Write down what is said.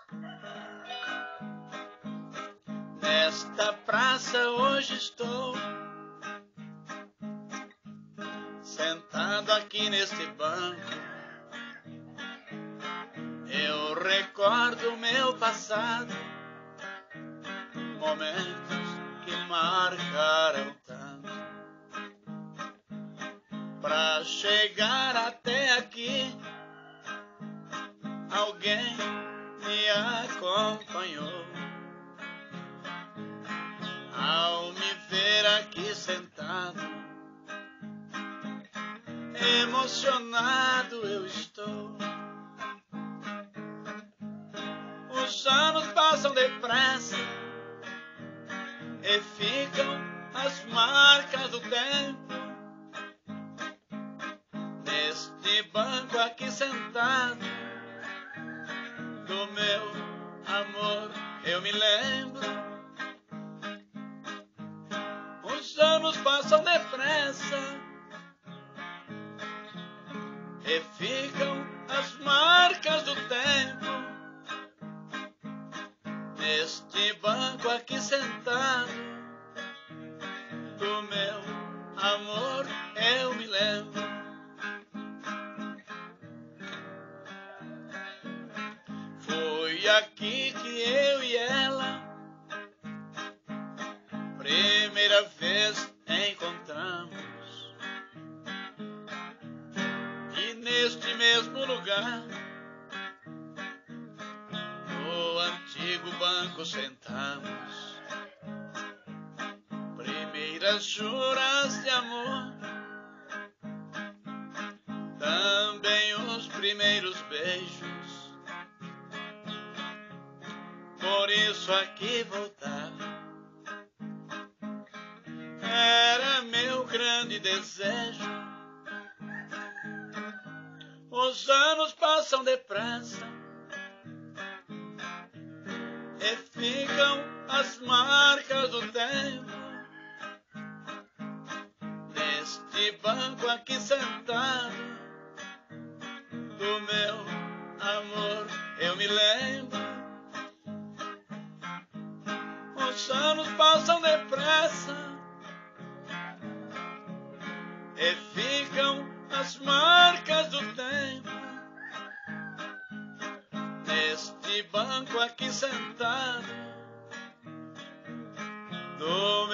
Nesta praça hoje estou sentado aqui neste banco. Eu recordo meu passado, momentos que marcaram tanto. Pra chegar até aqui, alguém me acompanhou. Ao me ver aqui sentado, emocionado eu estou. Os anos passam depressa e ficam as marcas do tempo. Neste banco aqui sentado, do meu amor eu me lembro. Os anos passam depressa e ficam as marcas do tempo. Neste banco aqui sentado, do meu amor eu me lembro. Foi aqui que eu e ela primeira vez encontramos, e neste mesmo lugar, no antigo banco sentamos. Primeiras juras de amor, também os primeiros beijos. Por isso aqui voltar era meu grande desejo. Os anos passam depressa e ficam as marcas do tempo. Neste banco aqui sentado, do meu amor eu me lembro. Os anos passam depressa e ficam as marcas do tempo. Neste banco aqui sentado, do